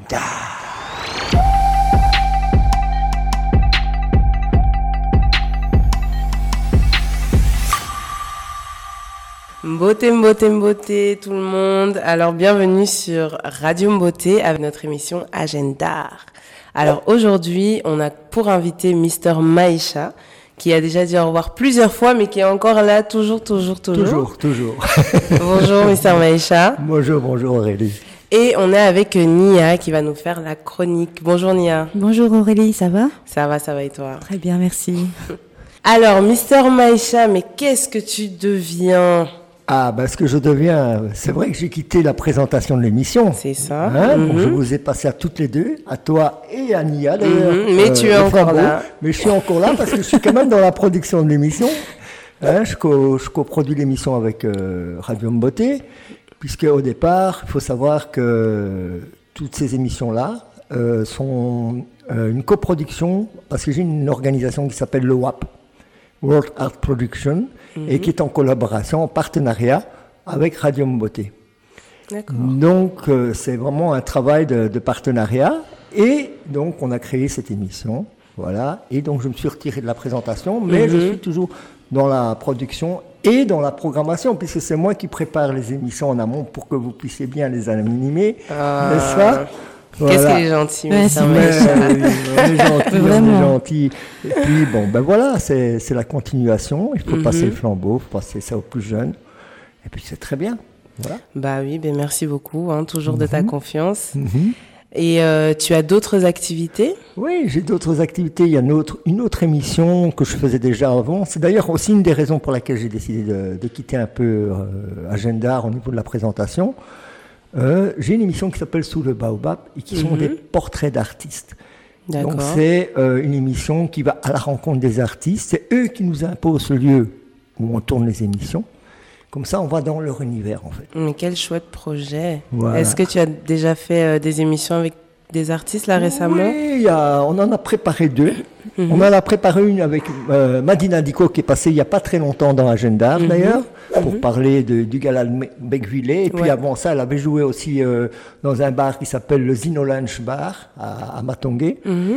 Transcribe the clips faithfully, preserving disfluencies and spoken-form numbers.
Agenda. Mbote, mbote, mbote, tout le monde. Alors, bienvenue sur Radio Mbote avec notre émission Agenda. Alors, aujourd'hui, on a pour invité Mister Maïcha, qui a déjà dit au revoir plusieurs fois, mais qui est encore là, toujours, toujours, toujours. Toujours, toujours. Bonjour, Mister Maïcha. Bonjour, bonjour Aurélie. Et on est avec Nia, qui va nous faire la chronique. Bonjour, Nia. Bonjour Aurélie, ça va ? Ça va, ça va, et toi ? Très bien, merci. Alors, Mister Maïcha, mais qu'est-ce que tu deviens ? Ah, ben, ce que je deviens, c'est vrai que j'ai quitté la présentation de l'émission. C'est ça. Hein, mm-hmm. donc je vous ai passé à toutes les deux, à toi et à Nia d'ailleurs. Mm-hmm. Mais euh, tu es encore flambeau. Là. Mais je suis encore là parce que je suis quand même dans la production de l'émission. Hein, je, co- je coproduis l'émission avec euh, Radio Mbote, puisque au départ, il faut savoir que toutes ces émissions-là euh, sont euh, une coproduction, parce que j'ai une organisation qui s'appelle le W A P, World Art Production, mmh. et qui est en collaboration, en partenariat avec Radio Mbote. D'accord. Donc, euh, c'est vraiment un travail de, de partenariat. Et donc, on a créé cette émission. Voilà. Et donc, je me suis retiré de la présentation, mais mmh. je suis toujours dans la production et dans la programmation, puisque c'est moi qui prépare les émissions en amont pour que vous puissiez bien les animer, ah. n'est-ce pas ? Voilà. Qu'est-ce qu'il est gentil, ouais, c'est mais, euh, on est gentil, on est gentil. Et puis, bon, ben voilà, c'est, c'est la continuation. Il faut mm-hmm. passer le flambeau, il faut passer ça aux plus jeunes. Et puis, c'est très bien. Voilà. Bah oui, ben merci beaucoup, hein, toujours mm-hmm. de ta confiance. Mm-hmm. Et euh, tu as d'autres activités ? Oui, j'ai d'autres activités. Il y a une autre, une autre émission que je faisais déjà avant. C'est d'ailleurs aussi une des raisons pour laquelle j'ai décidé de, de quitter un peu euh, Agenda au niveau de la présentation. Euh, j'ai une émission qui s'appelle Sous le Baobab et qui sont mm-hmm. des portraits d'artistes. D'accord. Donc c'est euh, une émission qui va à la rencontre des artistes. C'est eux qui nous imposent le lieu où on tourne les émissions. Comme ça, on va dans leur univers en fait. Mais quel chouette projet. Voilà. Est-ce que tu as déjà fait euh, des émissions avec des artistes là récemment ? Oui, il y a, on en a préparé deux. Mm-hmm. On en a préparé une avec euh, Madina Diko qui est passée il n'y a pas très longtemps dans Agenda mm-hmm. d'ailleurs, pour mm-hmm. parler de, du gala de Becquevillé. Et puis ouais. avant ça, elle avait joué aussi euh, dans un bar qui s'appelle le Zino Lunch Bar à, à Matongué. Mm-hmm.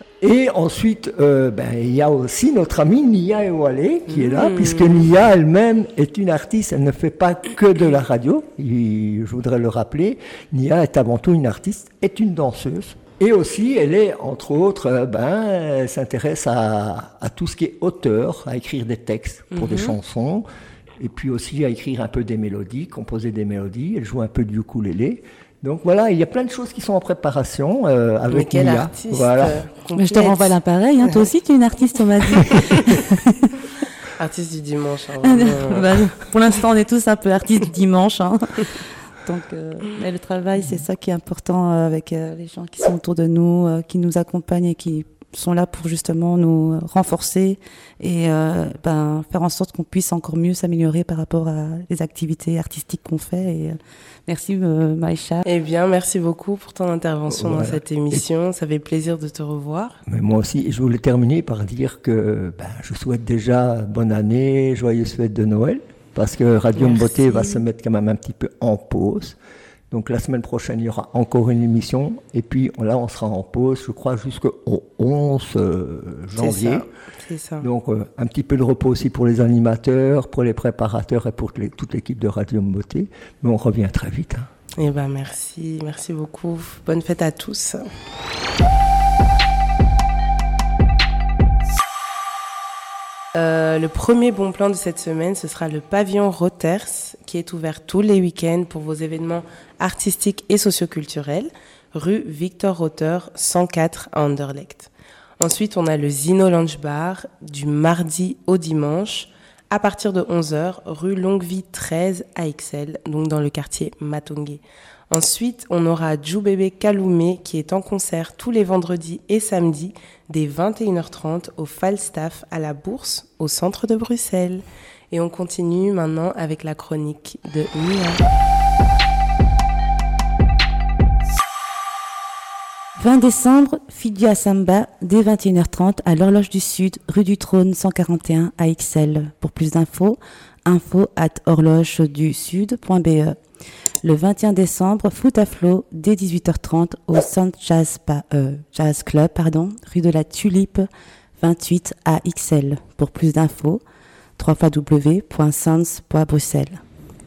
Et ensuite, euh, ben, il y a aussi notre amie Nia Ewale qui mmh. est là, puisque Nia elle-même est une artiste, elle ne fait pas que de la radio, et je voudrais le rappeler, Nia est avant tout une artiste, est une danseuse, et aussi elle est, entre autres, euh, ben, elle s'intéresse à, à tout ce qui est auteur, à écrire des textes pour mmh. des chansons, et puis aussi à écrire un peu des mélodies, composer des mélodies, elle joue un peu du ukulélé. Donc voilà, il y a plein de choses qui sont en préparation euh, avec Mais quel Nia. Artiste voilà. euh, Mais je te renvoie l'appareil, hein. Toi aussi tu es une artiste, on m'a dit. Artiste du dimanche. Hein, bah, pour l'instant, on est tous un peu artistes du dimanche. Hein. Donc, euh, mais le travail, c'est ça qui est important euh, avec euh, les gens qui sont autour de nous, euh, qui nous accompagnent et qui sont là pour justement nous renforcer et euh, ben, faire en sorte qu'on puisse encore mieux s'améliorer par rapport à les activités artistiques qu'on fait. Et, euh, merci euh, Maïcha. Eh bien, merci beaucoup pour ton intervention voilà. dans cette émission. Et ça fait plaisir de te revoir. Mais moi aussi, et je voulais terminer par dire que ben, je souhaite déjà bonne année, joyeuses fêtes de Noël, parce que Radio Mbote va se mettre quand même un petit peu en pause. Donc la semaine prochaine, il y aura encore une émission. Et puis là, on sera en pause, je crois, jusqu'au onze janvier. C'est ça. C'est ça. Donc euh, un petit peu de repos aussi pour les animateurs, pour les préparateurs et pour les, toute l'équipe de Radio Mbote. Mais on revient très vite. Hein. Eh ben merci, merci beaucoup. Bonne fête à tous. Euh, le premier bon plan de cette semaine, ce sera le pavillon Roters, qui est ouvert tous les week-ends pour vos événements artistiques et socioculturels, rue Victor Rother, cent quatre à Anderlecht. Ensuite, on a le Zino Lunch Bar, du mardi au dimanche, à partir de onze heures, rue Longue-Vie treize à Ixelles, donc dans le quartier Matongué. Ensuite, on aura Djoubébé Kaloumé qui est en concert tous les vendredis et samedis dès vingt et une heures trente au Falstaff à la Bourse, au centre de Bruxelles. Et on continue maintenant avec la chronique de Nia. vingt décembre, Fidia Samba, dès vingt et une heures trente à l'Horloge du Sud, rue du Trône cent quarante et un à Ixelles. Pour plus d'infos, info at horloge du sud point b e. Le vingt et un décembre, Foot à Flot, dès dix-huit heures trente, au Sound Jazz, pa- euh, Jazz Club, pardon, rue de la Tulipe, vingt-huit à X L. Pour plus d'infos, w w w point sounds point bruxelles.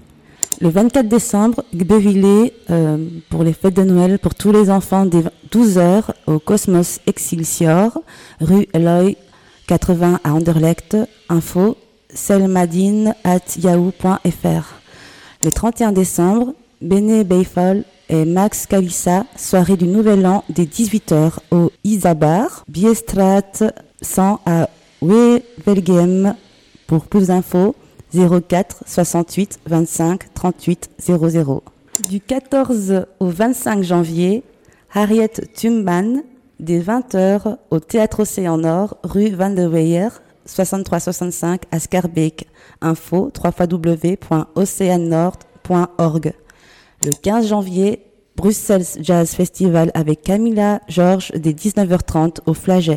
Le vingt-quatre décembre, Gbevillé, euh, pour les fêtes de Noël, pour tous les enfants, dès douze heures, au Cosmos Excelsior, rue Eloy, quatre-vingts à Anderlecht. Info, selmadine at yahoo point f r. Le trente et un décembre, Béné Beyfol et Max Kalissa, soirée du Nouvel An, dès dix-huit heures, au Isabar, Biestrat cent à Wevelgem. Pour plus d'infos, zéro quatre soixante-huit vingt-cinq trente-huit zéro zéro. Du quatorze au vingt-cinq janvier, Harriet Tubman, dès vingt heures, au Théâtre Océan Nord, rue Van de Weyer, soixante-trois soixante-cinq à Schaerbeek. Info, w w w point ocean nord point org. Le quinze janvier, Bruxelles Jazz Festival avec Camilla Georges, dès dix-neuf heures trente au Flaget.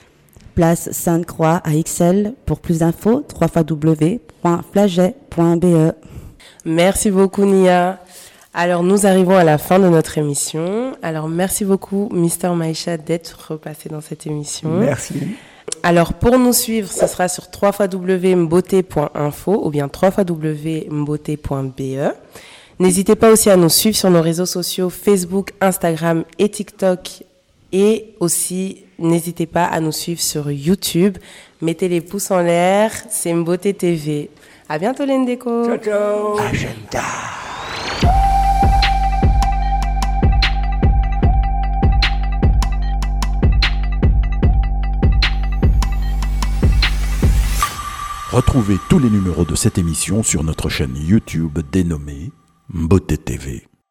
Place Sainte-Croix à X L. Pour plus d'infos, w w w point flaget point b e. Merci beaucoup, Nia. Alors, nous arrivons à la fin de notre émission. Alors, merci beaucoup, mister Maïcha, d'être repassé dans cette émission. Merci. Alors, pour nous suivre, ce sera sur w w w point mbote point info ou bien w w w point mbote point b e. N'hésitez pas aussi à nous suivre sur nos réseaux sociaux Facebook, Instagram et TikTok. Et aussi, n'hésitez pas à nous suivre sur YouTube. Mettez les pouces en l'air, c'est Mbote T V. À bientôt, Lendeko. Ciao, ciao. Agenda. Retrouvez tous les numéros de cette émission sur notre chaîne YouTube dénommée Mbote T V.